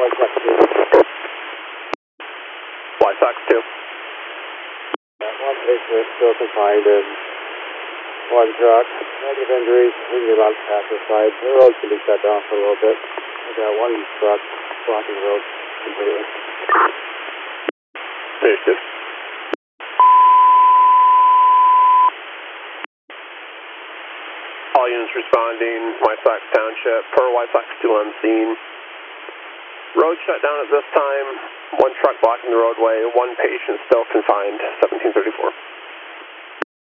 White Sox 2. White Sox 2. One patient is still confined in one truck. Negative injuries, injury about to pass the side. The road can be shut down for a little bit. We got one truck blocking the road completely. Understood. All units responding, White Sox Township, per White Sox 2 on scene. Road shut down at this time, one truck blocking the roadway, one patient still confined, 1734.